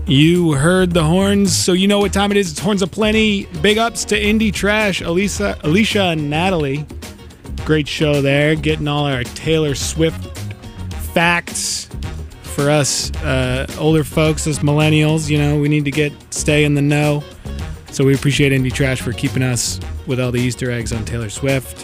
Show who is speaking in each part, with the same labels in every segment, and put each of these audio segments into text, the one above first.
Speaker 1: You heard the horns, so you know what time it is. It's Horns of Plenty. Big ups to Indie Trash, Alicia and Natalie. Great show there, getting all our Taylor Swift facts for us older folks, us millennials. You know, we need to stay in the know. So we appreciate Indie Trash for keeping us with all the Easter eggs on Taylor Swift.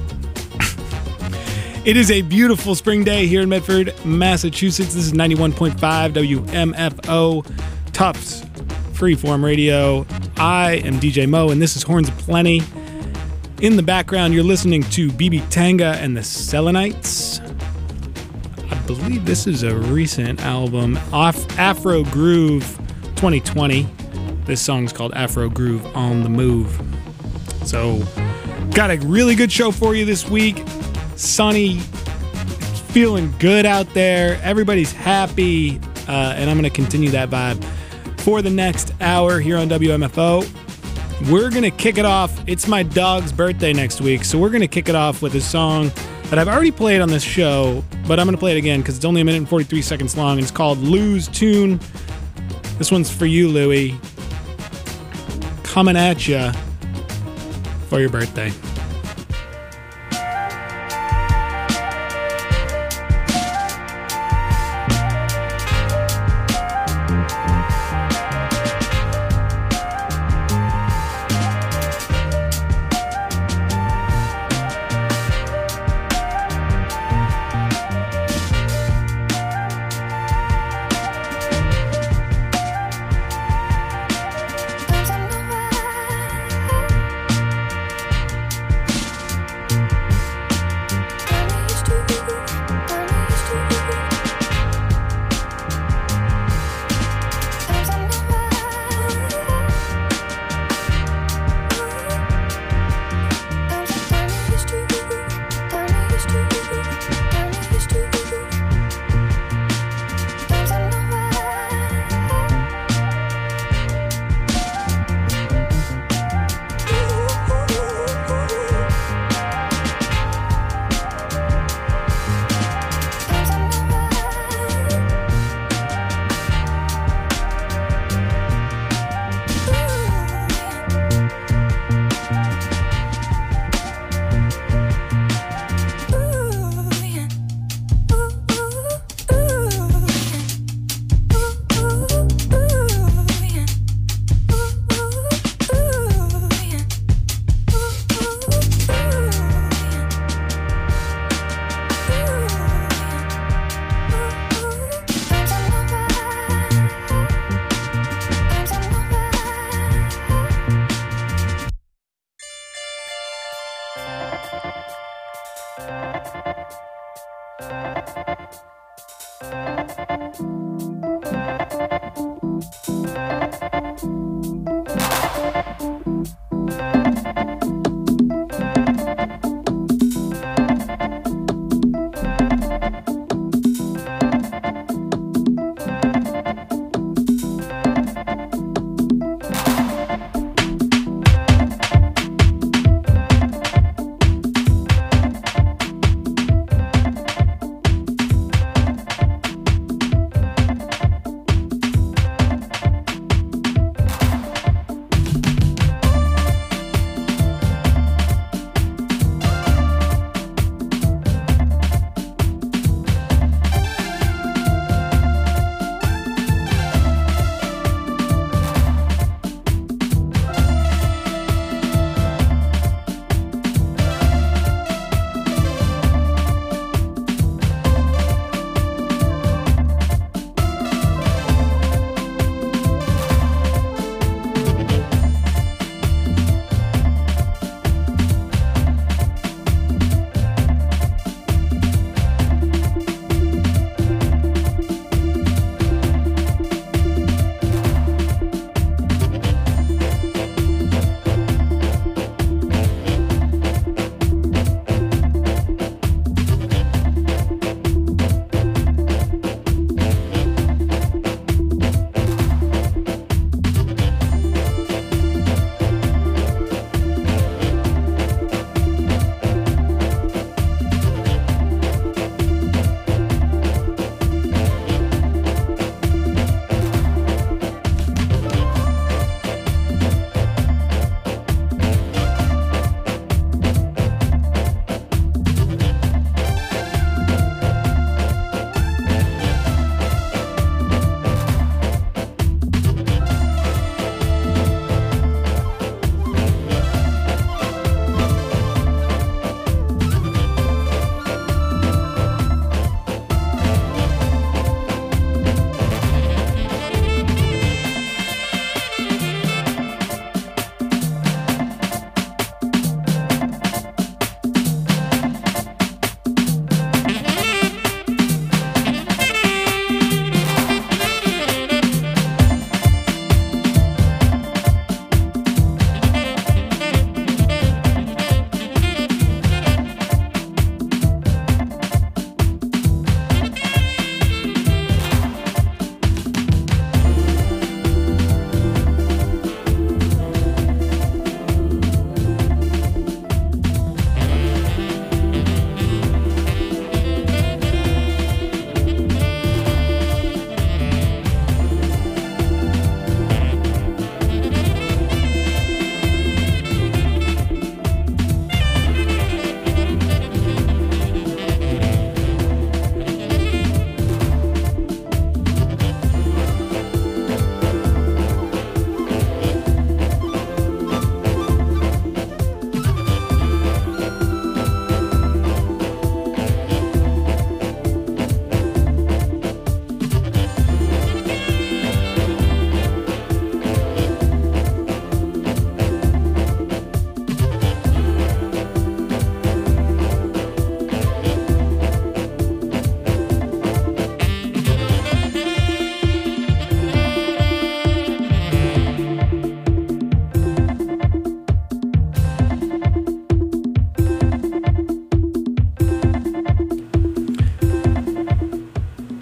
Speaker 1: It is a beautiful spring day here in Medford, Massachusetts. This is 91.5 WMFO, Tufts Freeform Radio. I am DJ Mo, and this is Horns of Plenty. In the background, you're listening to BB Tanga and the Selenites. I believe this is a recent album, Afro Groove 2020. This song's called Afro Groove on the Move. So, got a really good show for you this week. Sunny, feeling good out there. Everybody's happy, and I'm going to continue that vibe for the next hour here on WMFO. We're going to kick it off. It's my dog's birthday next week, so we're going to kick it off with a song that I've already played on this show, but I'm going to play it again because it's only 1 minute and 43 seconds long, and it's called Lou's Tune. This one's for you, Louie. Coming at ya for your birthday.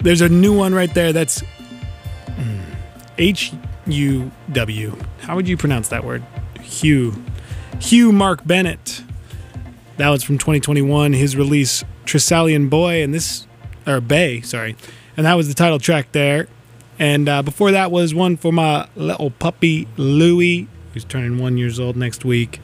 Speaker 1: There's a new one right there. That's H-U-W. How would you pronounce that word? Hugh Mark Bennett. That was from 2021. His release, Tresalian Boy, and Bay, sorry. And that was the title track there. And before that was one for my little puppy, Louie, who's turning 1 year old next week.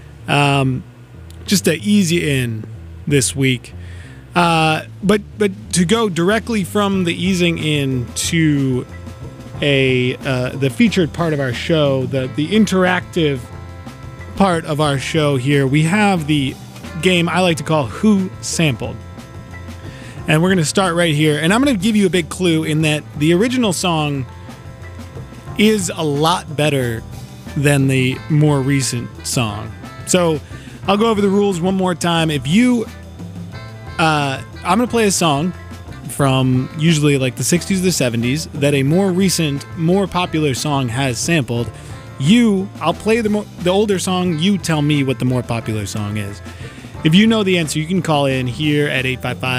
Speaker 1: Just an easy in this week. But to go directly from the easing in to the featured part of our show, the interactive part of our show here, we have the game I like to call Who Sampled. And we're going to start right here. And I'm going to give you a big clue in that the original song is a lot better than the more recent song. So I'll go over the rules one more time. If you... I'm going to play a song from usually like the 60s or the 70s that a more recent, more popular song has sampled. I'll play the older song. You tell me what the more popular song is. If you know the answer, you can call in here at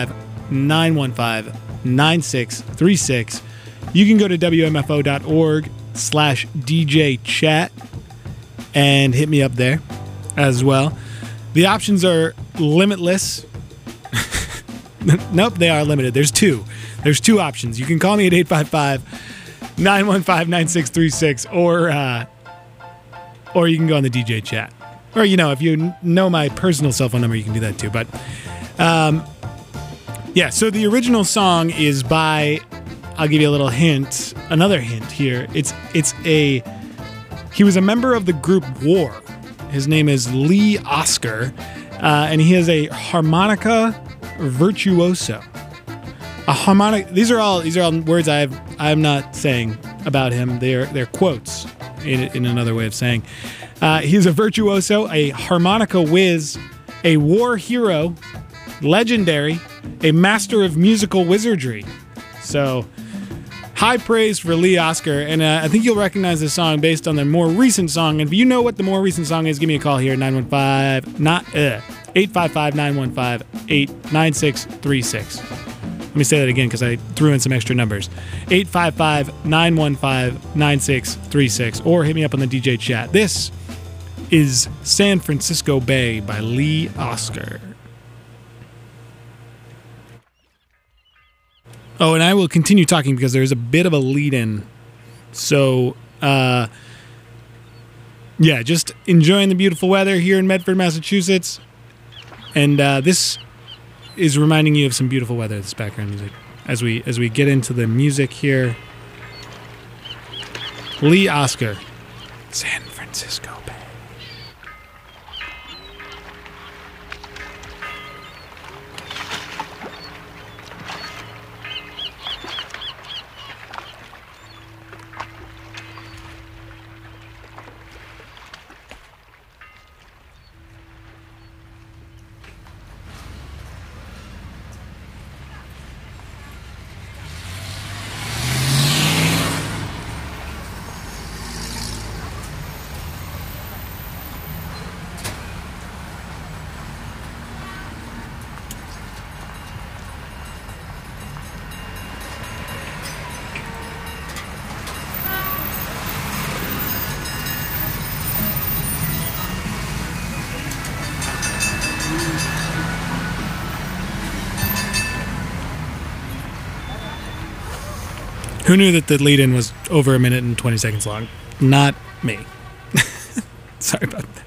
Speaker 1: 855-915-9636. You can go to wmfo.org/DJ chat and hit me up there as well. The options are limitless. Nope, they are limited. There's two options. You can call me at 855-915-9636 or you can go on the DJ chat. Or, if you know my personal cell phone number, you can do that too. But, yeah, so the original song is by, I'll give you a little hint, another hint here. He was a member of the group War. His name is Lee Oskar, and he is a harmonica virtuoso. A harmonic. These are all words I'm not saying about him. They're quotes in another way of saying. He's a virtuoso, a harmonica whiz, a war hero, legendary, a master of musical wizardry. So, high praise for Lee Oskar, and I think you'll recognize this song based on the more recent song. And if you know what the more recent song is, give me a call here at 855-915-9636. Let me say that again because I threw in some extra numbers. 855-915-9636, or hit me up on the DJ chat. This is San Francisco Bay by Lee Oskar. Oh, and I will continue talking because there's a bit of a lead-in. So, just enjoying the beautiful weather here in Medford, Massachusetts. And this is reminding you of some beautiful weather, this background music. As we get into the music here. Lee Oskar, San Francisco Bay. Who knew that the lead-in was over a minute and 20 seconds long? Not me. Sorry about that.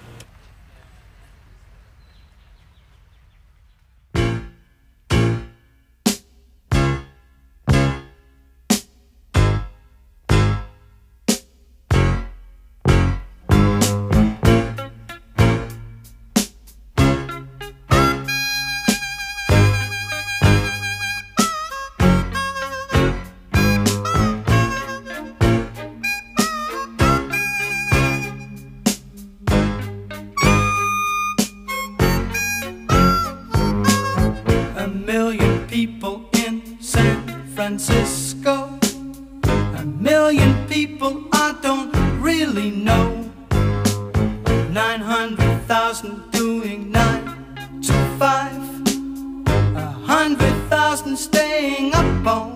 Speaker 2: Francisco, a million people I don't really know, 900,000 doing 9 to 5, 100,000 staying up all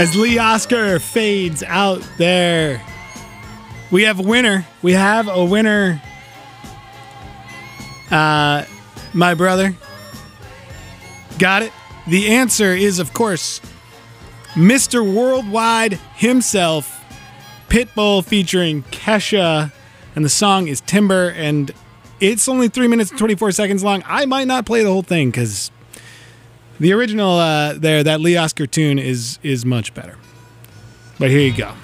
Speaker 1: As Lee Oscar fades out there, we have a winner. We have a winner. My brother got it. The answer is, of course, Mr. Worldwide himself, Pitbull featuring Kesha, and the song is Timber, and it's only 3 minutes and 24 seconds long. I might not play the whole thing because the original that Lee Oscar tune is much better. But here you go.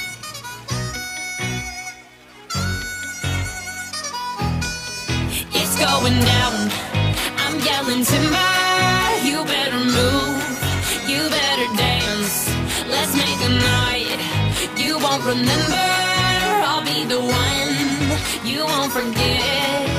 Speaker 3: It's going down. I'm yelling timber. You better move. You better dance. Let's make a night you won't remember. I'll be the one you won't forget.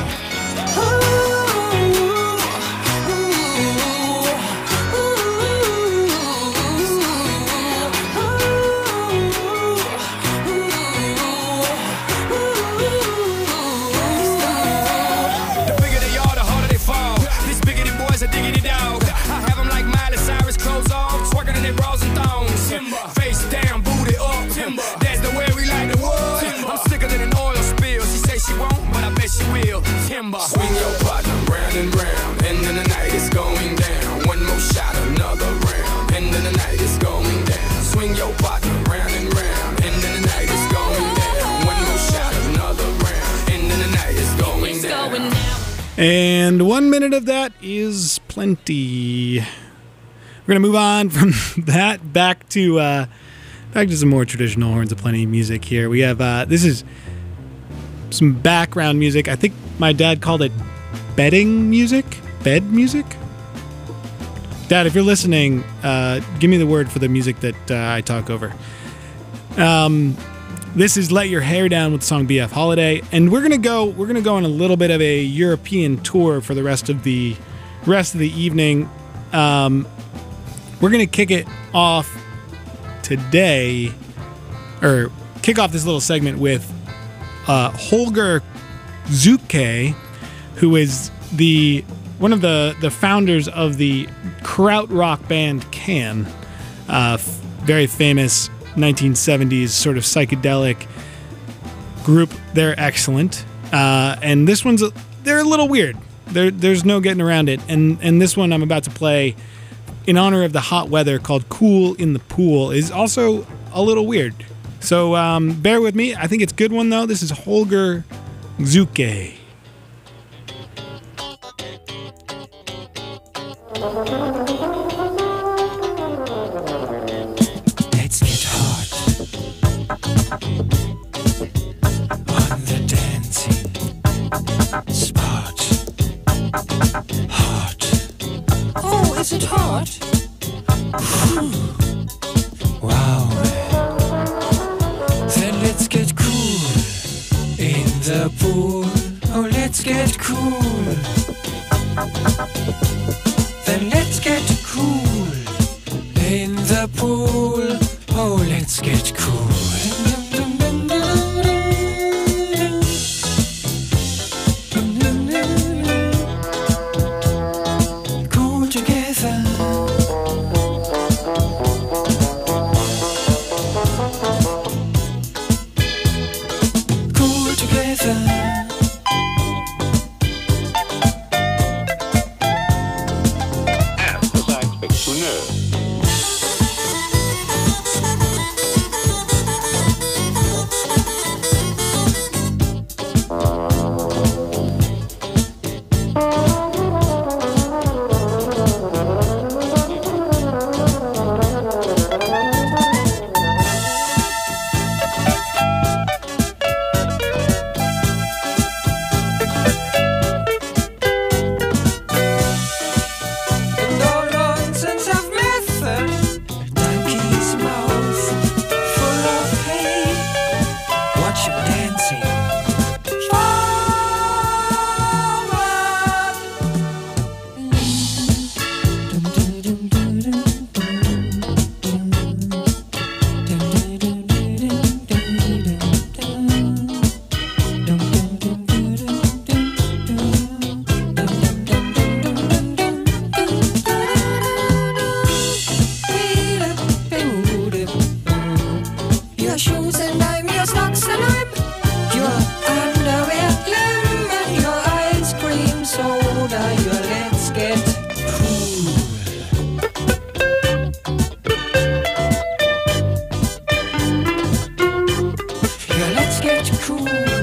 Speaker 4: Face down, booty up, timber. That's the way we like the wood. Timber. I'm sicker than an oil spill. She say she won't, but I bet she will. Timber. Swing your partner round and round, and then the night is going down. One more shot, another round, and then the night is going down. Swing your partner round and round, and then the night is going down. One more shot, another round, and then the night is going down.
Speaker 1: And 1 minute of that is plenty. We're going to move on from that back to some more traditional Horns of Plenty music here. We have, this is some background music. I think my dad called it bedding music? Bed music? Dad, if you're listening, give me the word for the music that I talk over. This is Let Your Hair Down with the song BF Holiday. And we're going to go on a little bit of a European tour for the rest of the evening. We're going to kick it off today, or kick off this little segment with Holger Zuke, who is one of the founders of the krautrock band Can, very famous 1970s sort of psychedelic group. They're excellent, and this they're a little weird. There's no getting around it, and this one I'm about to play in honor of the hot weather, called Cool in the Pool, is also a little weird. So bear with me. I think it's a good one, though. This is Holger Zuke.
Speaker 5: Let's get hot on the dancing spot. Hot. Oh, is it hot? Wow. Then let's get cool in the pool. Oh, let's get cool. Then let's get cool in the pool. Oh, let's get cool.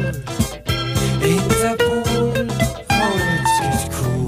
Speaker 5: in the pool. Oh, let's get cool.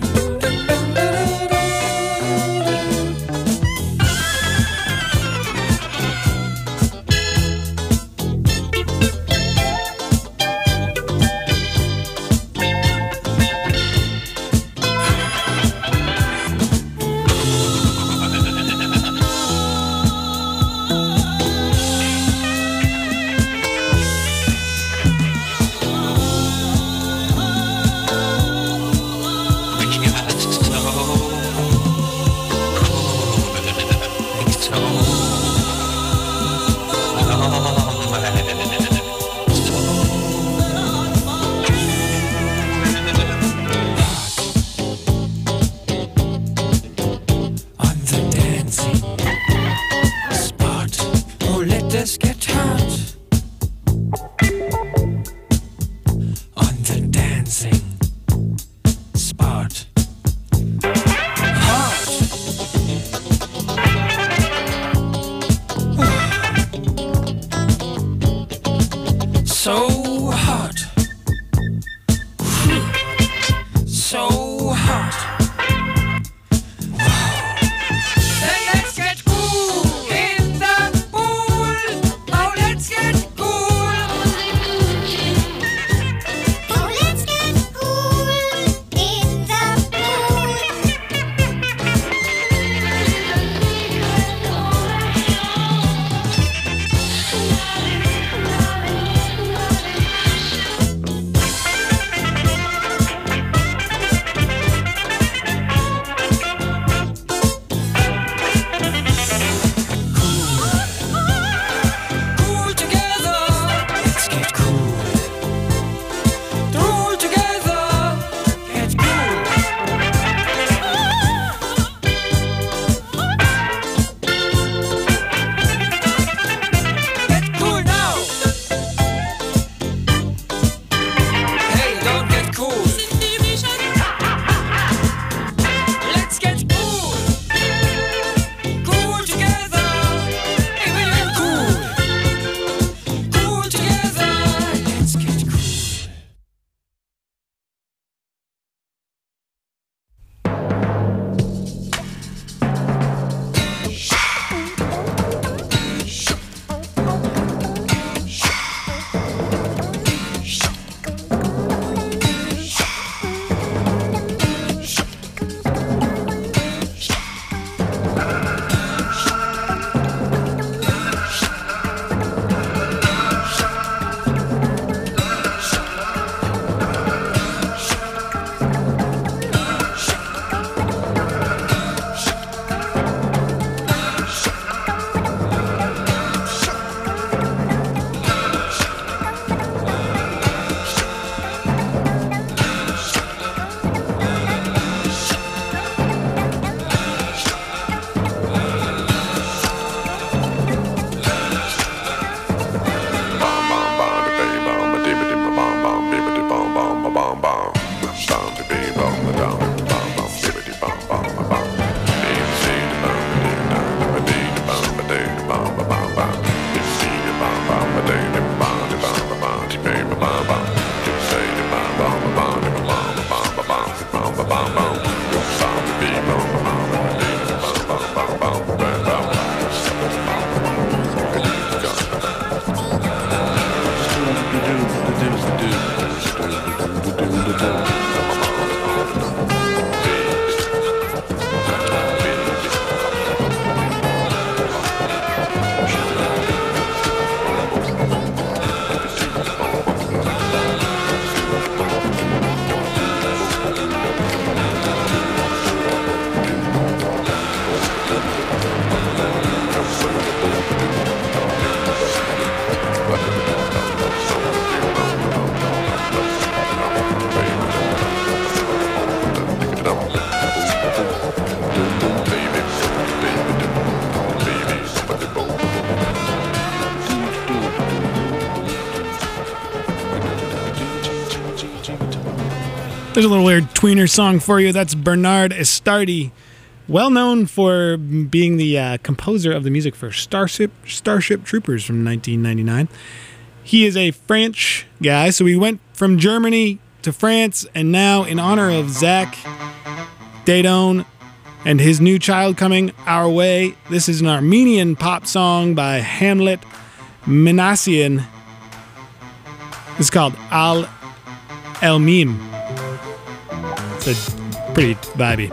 Speaker 1: There's a little weird tweener song for you. That's Bernard Estardi, well known for being the composer of the music for Starship Troopers from 1999. He is a French guy, so we went from Germany to France, and now in honor of Zach Dadone and his new child coming our way, this is an Armenian pop song by Hamlet Minassian. It's called Al Elmim. It's a pretty vibey.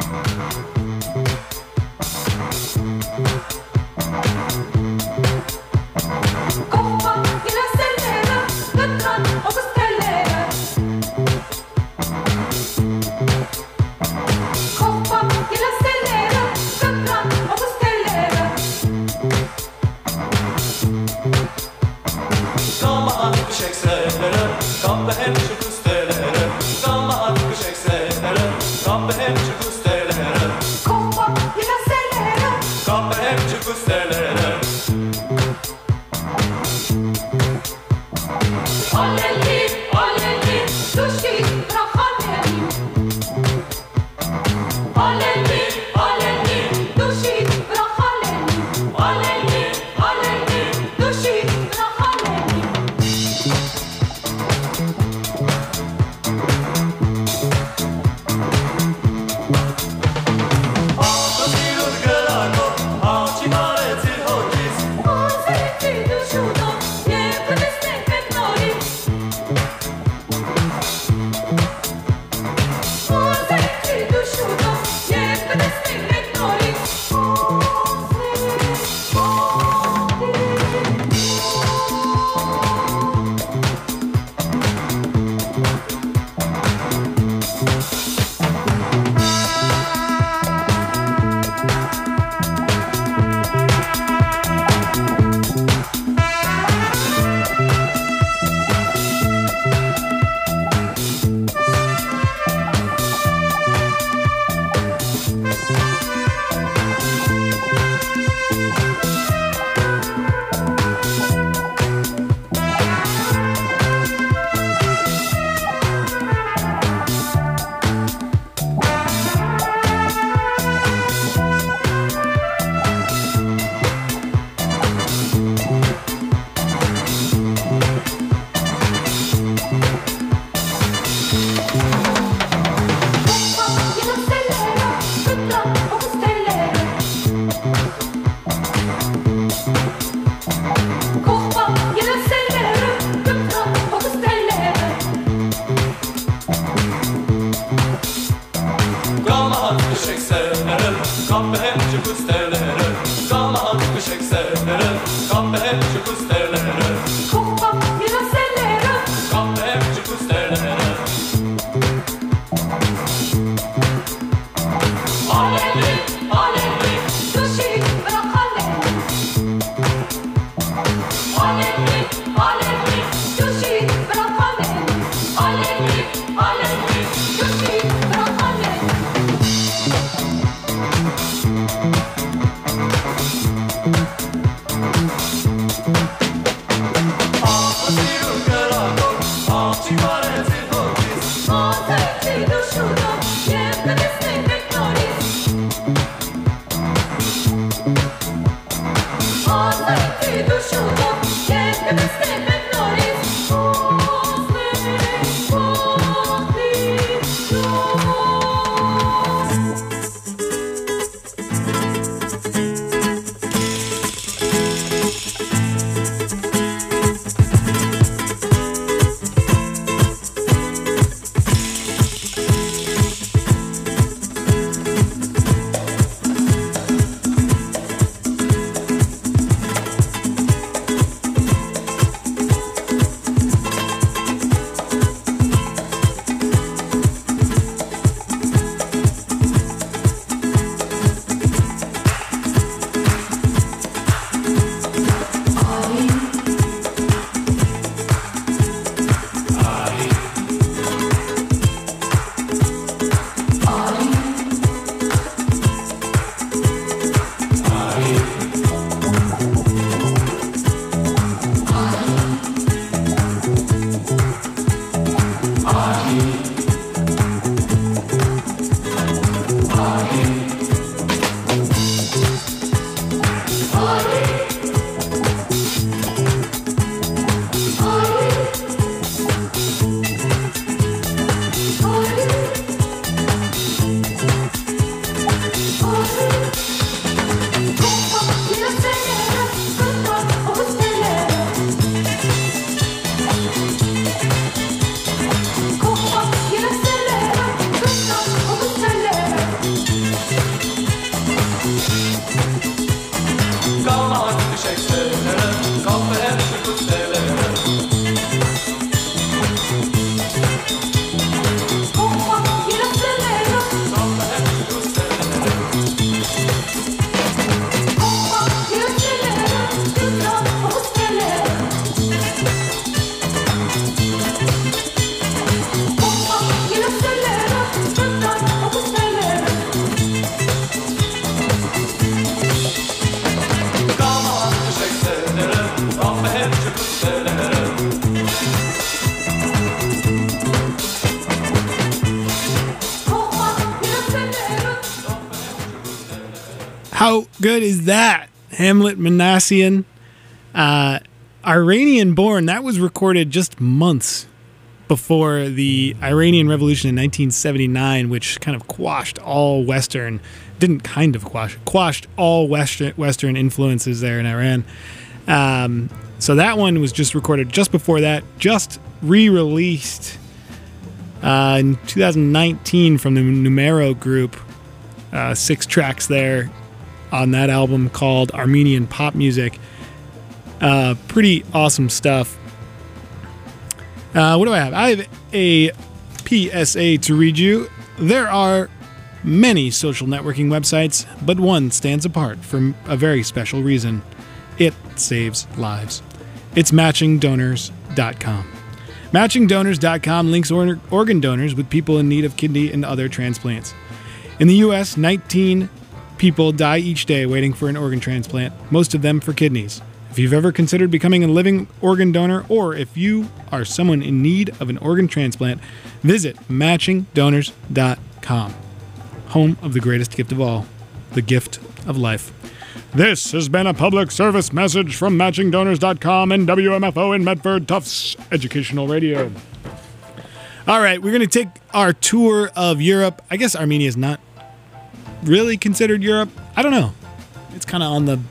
Speaker 1: How good is that? Hamlet Manassian, Iranian born. That was recorded just months before the Iranian Revolution in 1979, which kind of quashed all Western, quashed all Western influences there in Iran. So that one was just recorded just before that, just re-released in 2019 from the Numero Group. 6 tracks there on that album called Armenian Pop Music. Pretty awesome stuff. What do I have? I have a PSA to read you. There are many social networking websites, but one stands apart for a very special reason. It saves lives. It's MatchingDonors.com. MatchingDonors.com links organ donors with people in need of kidney and other transplants. In the U.S., 19 people die each day waiting for an organ transplant, most of them for kidneys. If you've ever considered becoming a living organ donor, or if you are someone in need of an organ transplant, visit MatchingDonors.com. Home of the greatest gift of all, the gift of life. This has been a public service message from MatchingDonors.com and WMFO in Medford, Tufts Educational Radio. All right, we're going to take our tour of Europe. I guess Armenia is not really considered Europe. I don't know. It's kind of on the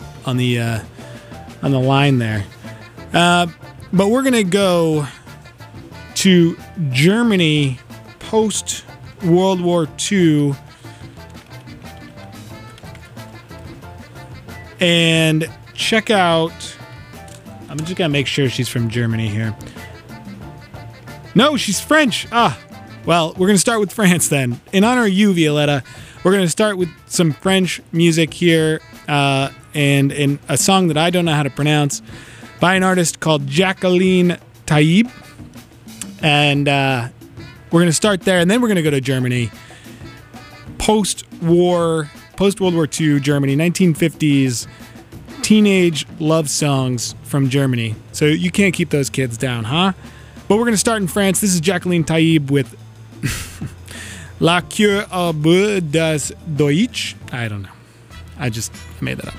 Speaker 1: line there. But we're going to go to Germany post World War II and check out. I'm just going to make sure she's from Germany here. No, she's French. Well, we're going to start with France then. In honor of you, Violetta, we're going to start with some French music here. And in a song that I don't know how to pronounce by an artist called Jacqueline Taïb. And we're going to start there, and then we're going to go to Germany. Post-World War II Germany, 1950s teenage love songs from Germany. So you can't keep those kids down, huh? But we're going to start in France. This is Jacqueline Taïb with La Cure au bout des Deutsch. I don't know. I just made that up.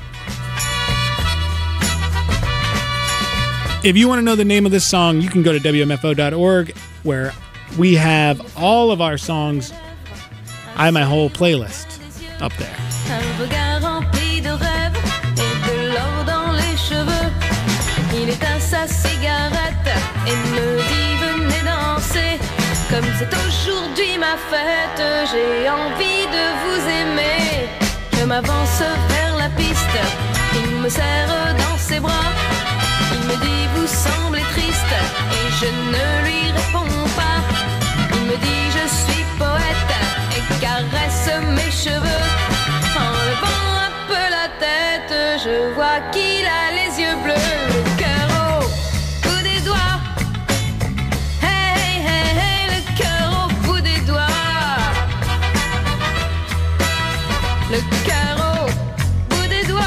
Speaker 1: If you want to know the name of this song, you can go to WMFO.org, where we have all of our songs. I have my whole playlist up there.
Speaker 3: Un regard rempli de rêves et de l'or dans les cheveux. Il éteint sa cigarette et me dit venez danser. Comme c'est aujourd'hui ma fête, j'ai envie de vous aimer. Je m'avance vers la piste, il me serre dans ses bras. Il me dit vous semblez triste et je ne lui réponds pas. Il me dit je suis poète et caresse mes cheveux. En levant un peu la tête, je vois qu'il a les yeux bleus. Le cœur au bout des doigts. Hey, hey, hey, le cœur au bout des doigts. Le cœur au bout des doigts.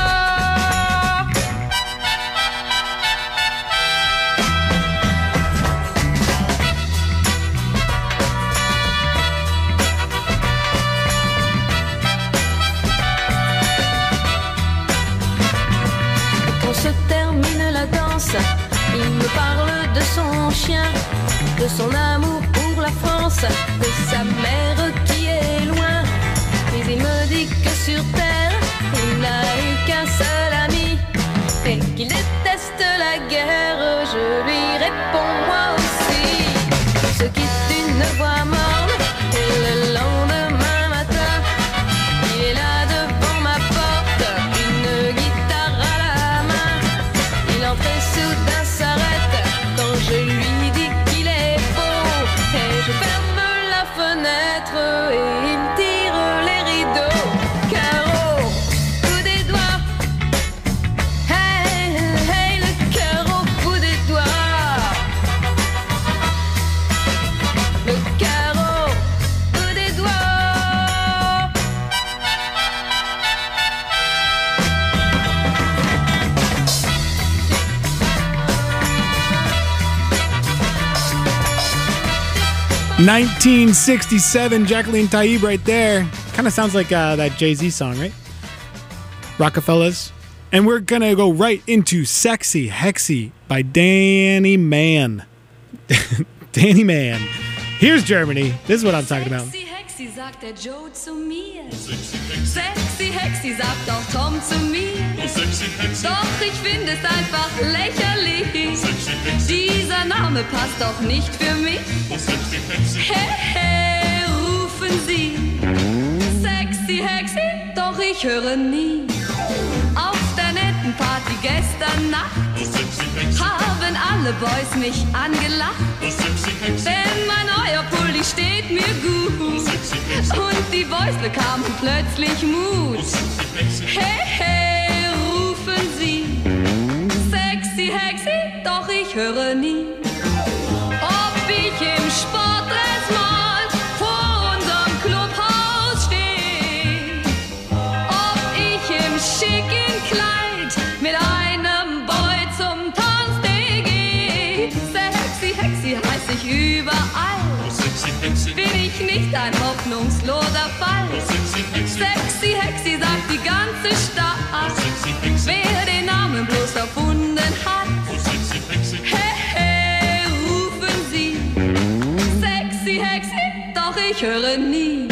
Speaker 3: Il me parle de son chien, de son amour pour la France, de sa mère qui est loin. Mais il me dit que sur terre, il n'a eu qu'un seul ami et qu'il déteste la guerre. Je lui réponds moi aussi. On se quitte d'une voix morne et le lendemain matin, il est là devant ma porte, une guitare à la main. Il entre et soudain s'arrête quand je lui dis qu'il est beau. Et je ferme la fenêtre et il me tire les rideaux. Cœur au bout des doigts. Hey, hey, le cœur au bout des doigts. Le cœur au bout des doigts.
Speaker 1: 1967, Jacqueline Taïb right there. Kind of sounds like that Jay-Z song, right? Rockefellers. And we're going to go right into Sexy Hexy by Danny Mann. Danny Mann. Here's Germany. This is what I'm talking about.
Speaker 6: Sexy Hexy, sagt der Joe zu mir. Sexy Hexy, sagt auch Tom zu mir. Doch ich finde es einfach lächerlich. Dieser Name passt doch nicht für mich. Hey, hey, rufen sie. Sexy Hexy, doch ich höre nie. Auf der netten Party gestern Nacht haben alle Boys mich angelacht. Denn mein neuer Pulli steht mir gut. Und die Boys bekamen plötzlich Mut. Hey, hey, rufen sie. Sexy Hexy, doch ich höre nie. Ob ich im Sportdress mal vor unserem Clubhaus stehe. Ob ich im schicken Kleid mit einem Boy zum Tanztee gehe. Sexy Hexy heiß ich überall. Bin ich nicht ein hoffnungsloser Fall? Sexy Hexy sagt die ganze Stadt. Wer den Namen bloß erfunden hat. Hey, hey, rufen sie. Sexy Hexy, doch ich höre nie.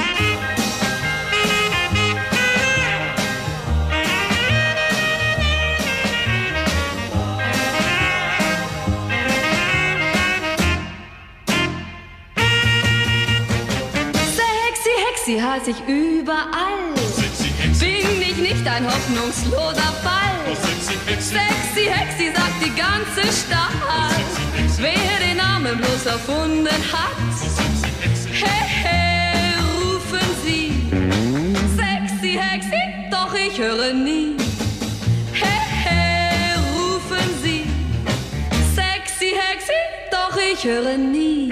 Speaker 6: Sexy heiß ich überall. Bin ich nicht ein hoffnungsloser Fall? Sexy Hexy sagt die ganze Stadt. Wer den Namen bloß erfunden hat. Hey, hey, rufen sie. Sexy Hexy, doch ich höre nie. Hey, hey, rufen sie. Sexy Hexy, doch ich höre nie.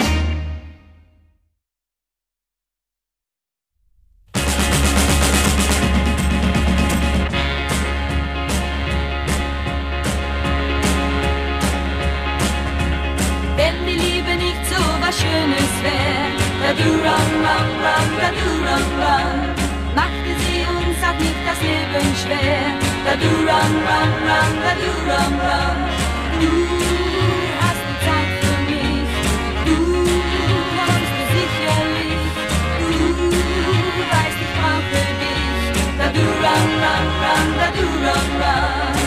Speaker 7: Machte sie uns auch nicht das Leben schwer. Da du run, run, run, da du run, run. Du hast die Zeit für mich. Du hast mir sicherlich. Du weißt, ich brauche dich. Da du run, run, run, da du run, run.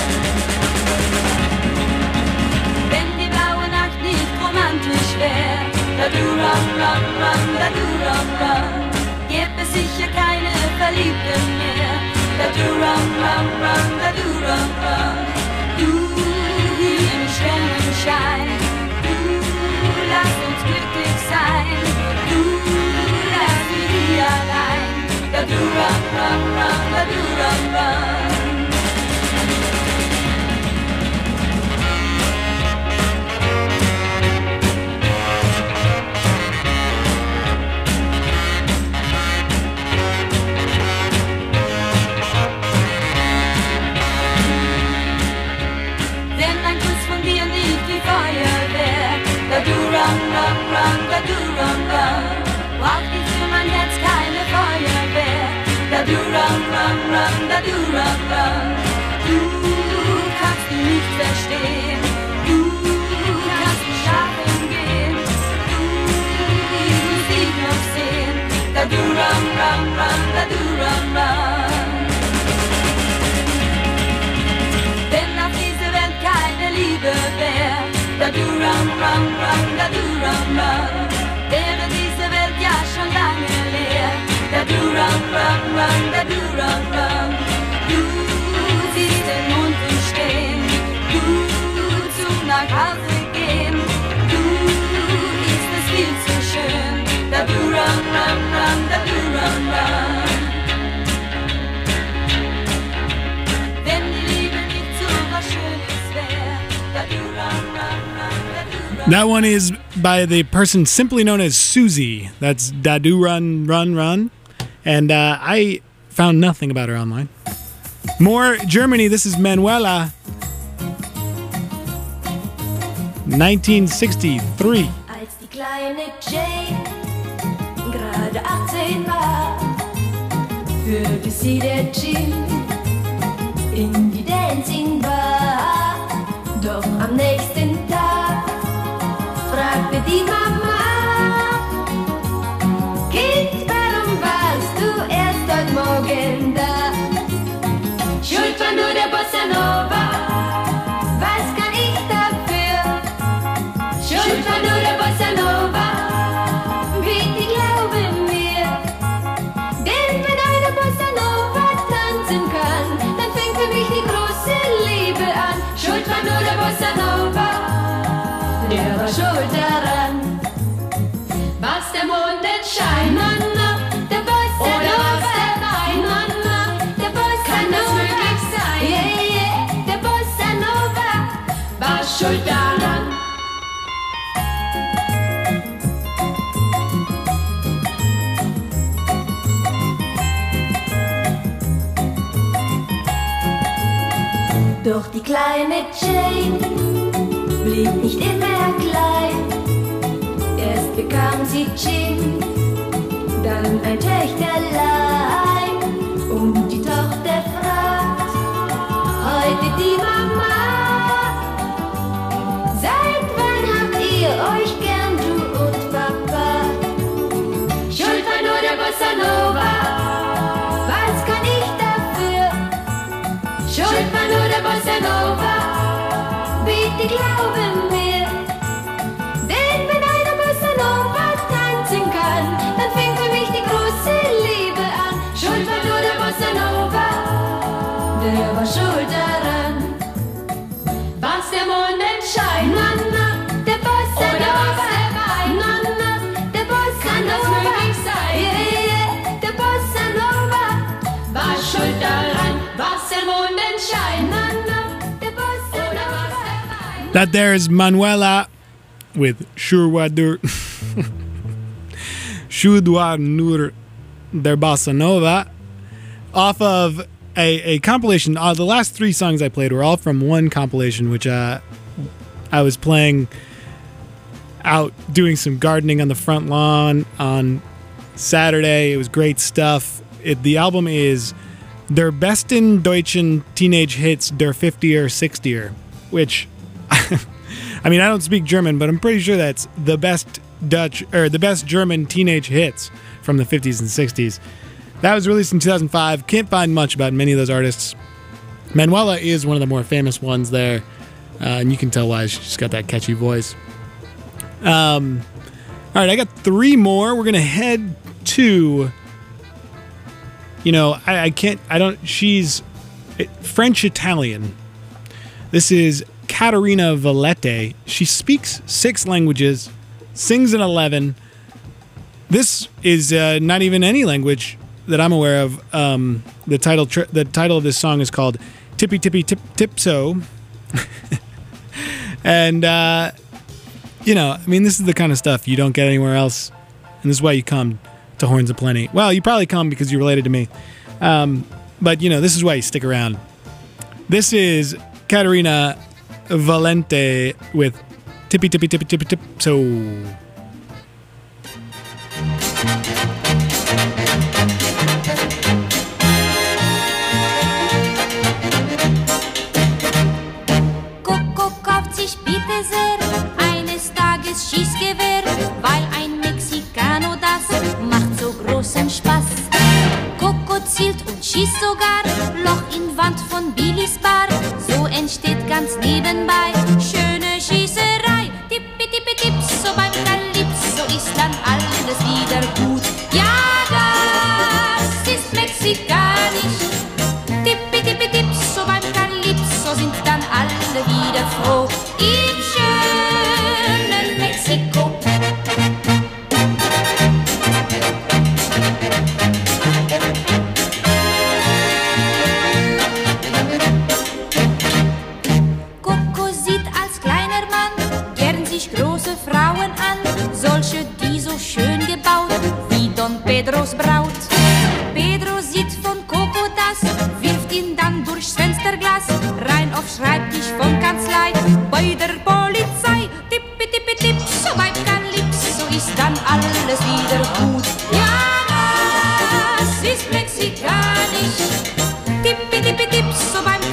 Speaker 7: Wenn die blaue Nacht nicht romantisch wäre. Da du run, run, run, da du run, run. Gäbe sicher keine Verliebten mehr. Da du run, run, run, da du run, run. Du hier im Sternenschein. Du lass uns glücklich sein. Du lass mich nie allein. Da du run, run, run, da du run, run. Da du run, run, run, da du run, run. Braucht ich für mein Herz keine Feuerwehr. Da du run, run, run, da du run, run. Du kannst mich nicht verstehen. Du kannst nicht schlafen gehen. Du musst dich noch sehen. Da du run, run, run, da du run, run. Wenn auf dieser Welt keine Liebe wäre. Da du run, run, run, da du run, run. Wäre diese Welt ja schon lange leer. Da du run, run, run, da du run, run. Du siehst den Mond stehen. Du zum nach Hause gehen. Du ist es viel zu schön. Da du run, run, run, da du run, run. Wenn die Liebe nicht so was Schönes wäre. Da du run, run.
Speaker 1: That one is by the person simply known as Susie. That's Dadu Run Run Run. And I found nothing about her online. More Germany. This is Manuela. 1963.
Speaker 8: Als die kleine Jane gerade 18 war, führte sie der Gin in die Dancing Bar. Doch am nächsten Tag fragte die Mama: Kind, warum warst du erst heute Morgen da? Schuld war nur der Bossa Nova, was kann ich dafür? Schuld war nur der Bossa Nova, bitte glaube mir. Denn wenn eine Bossa Nova tanzen kann, dann fängt für mich die große Liebe an. Schuld war nur der Bossa Nova, der war schuld daran. Was der Mondenschein, Mama, der Bossa Nova, Mama, der Bossa Nova, kann das möglich sein? Yeah, yeah, der Bossa Nova war schuld daran. Doch die kleine Jane blieb nicht immer klein. Erst bekam sie Gin, dann ein Töchterlein. Und die Tochter fragt heute die Mama: Seit wann habt ihr euch gern, du und Papa? Schuld war nur der Bossa Nova, was kann ich dafür? Schuld war nur der Bossa Nova, bitte glaube mir. Denn wenn eine Bossa Nova tanzen kann, dann fängt für mich die große Liebe an. Schuld war nur der Bossa Nova, der war schuld daran. Was der Mondenschein, Mama, der Bossa Nova, Mama, der Bossa kann das möglich sein? Yeah, yeah, der Bossa Nova war schuld daran. Was der Mondenschein, Mama, der Bossa Nova.
Speaker 1: That there is Manuela with Shurwadur Shudwa Nur der Bossa Nova off of a compilation. The last three songs I played were all from one compilation, which I was playing out doing some gardening on the front lawn on Saturday. It was great stuff. The album is Der besten deutschen Teenage Hits der 50er, 60er, which I mean, I don't speak German, but I'm pretty sure that's the best Dutch or the best German teenage hits from the 50s and 60s. That was released in 2005. Can't find much about many of those artists. Manuela is one of the more famous ones there, and you can tell why. She's got that catchy voice. All right, I got three more. We're gonna head to, she's French-Italian. This is Caterina Valete. She speaks 6 languages, sings in 11. This is not even any language that I'm aware of. The title of this song is called Tippy Tippy Tip Tipso. And, this is the kind of stuff you don't get anywhere else. And this is why you come to Horns of Plenty. Well, you probably come because you're related to me. But, this is why you stick around. This is Caterina Valente with Tippy Tippy Tippy Tippy Tipso.
Speaker 9: Coco kauft sich bitte sehr eines Tages Schießgewehr, weil ein Mexicano das macht so großen Spaß. Coco zielt und schießt sogar Loch in Wand von Billys Bar. So entsteht ganz nebenbei schöne Schießerei. Tippi tippi tips, so beim Calypso ist dann alles wieder gut. Ja, das ist mexikanisch. Tippi tippi tips, so beim Calypso sind dann alle wieder froh. Im schönen Mexiko. Coco sieht als kleiner Mann gern sich große Frauen an, solche, die so schön gebaut wie Don Pedros Braut. Pedro sieht von Coco das, wirft ihn dann durchs Fensterglas rein auf Schreibtisch von Kanzlei bei der Polizei. Tippi tippi tipp, so beim Calypso ist dann alles wieder gut. Ja, das ist mexikanisch. Tippi tippi tipp, so beim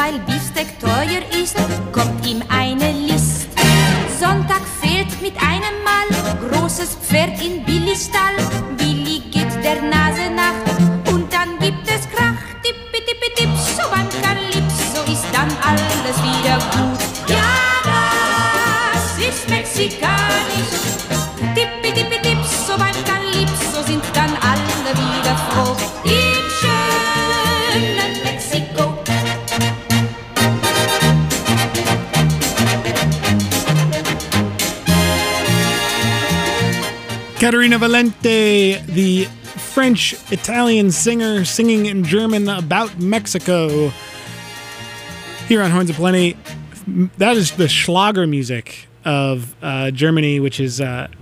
Speaker 9: weil Beefsteak teuer ist, kommt ihm eine List. Sonntag fehlt mit einem Mal großes Pferd in Billys Stall. Billy geht der Nase nach und dann gibt es Krach. Tippi tippi tipp, so beim Calypso ist dann alles wieder gut. Ja, das ist mexikanisch. Tippi tippi tipp, so beim Calypso sind dann alle wieder froh. Im schönen Mexiko.
Speaker 1: Caterina Valente, the French-Italian singer singing in German about Mexico. Here on Horns of Plenty, that is the Schlager music of Germany, which is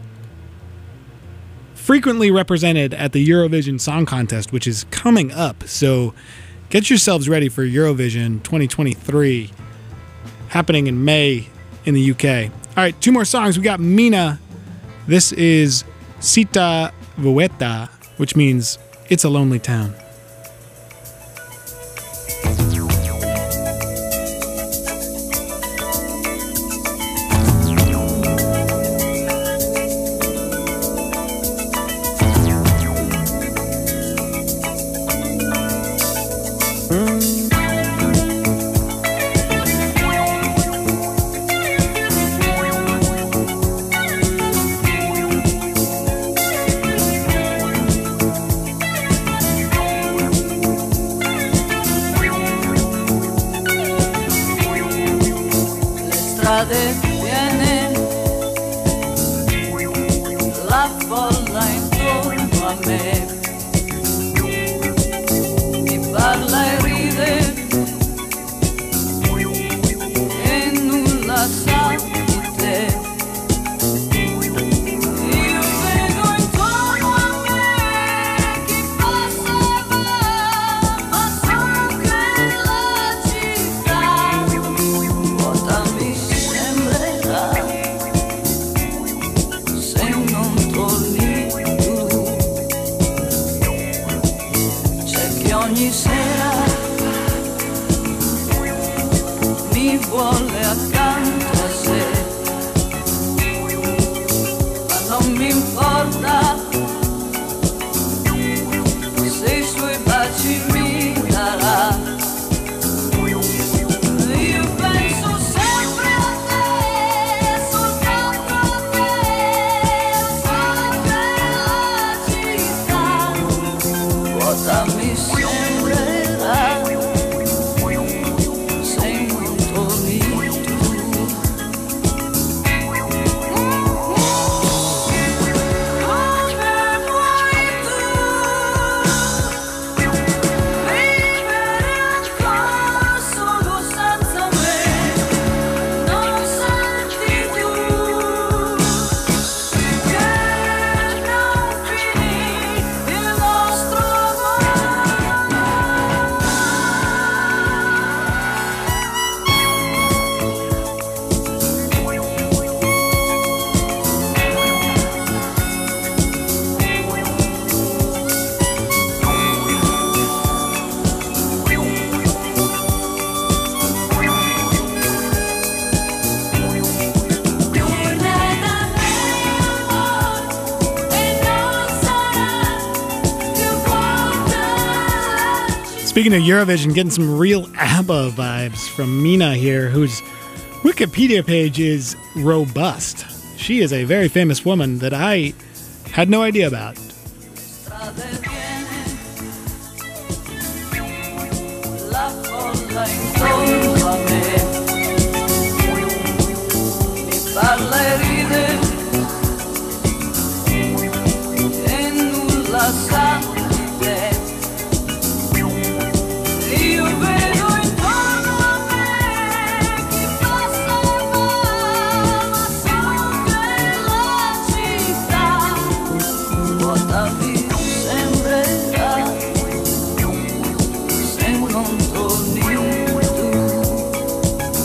Speaker 1: frequently represented at the Eurovision Song Contest, which is coming up. So get yourselves ready for Eurovision 2023, happening in May in the UK. All right, two more songs. We got Mina. This is Città Vuota, which means it's a lonely town.
Speaker 2: Viene la folla intorno a me, mi parla e ride e nulla sa di te. Io vedo intorno a me chi passa e va, ma so che la città vuota mi sembrerà se non torni tu. C'è chi ogni sera mi vuole accanto a sé, ma non mi importa se i suoi baci mi darà. Io penso sempre a te, soltanto a te, so che la città vuota mi sembrerà se non torni tu. Come vuoi tu vivere ancora solo senza me? Non senti tu che non finì il nostro
Speaker 1: Speaking of Eurovision, getting some real ABBA vibes from Mina here, whose Wikipedia page is robust. She is a very famous woman that I had no idea about.
Speaker 2: La folla intorno a me mi parla e ride e nulla sa di te. Io vedo intorno a me chi passa e va, ma so che la città vuota mi sembrerà se non torni tu.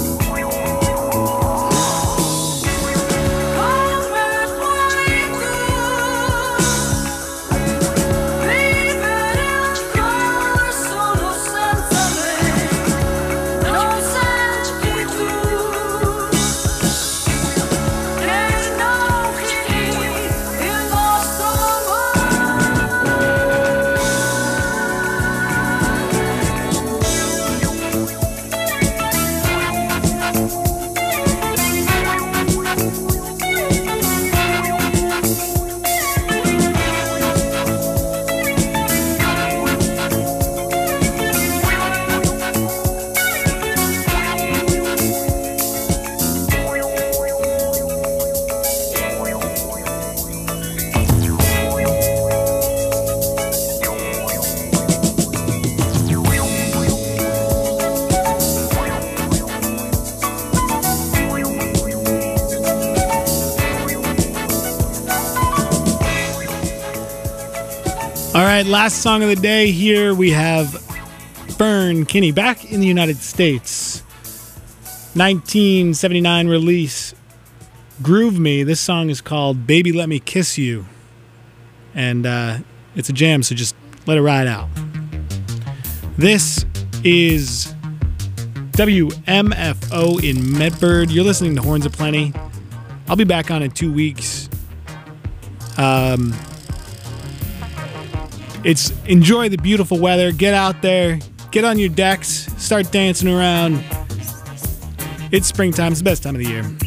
Speaker 1: right, last song of the day here. We have Fern Kinney, back in the United States. 1979 release, Groove Me. This song is called Baby Let Me Kiss You. And it's a jam, so just let it ride out. This is WMFO in Medford. You're listening to Horns of Plenty. I'll be back on in 2 weeks. Enjoy the beautiful weather. Get out there. Get on your decks. Start dancing around. It's springtime. It's the best time of the year.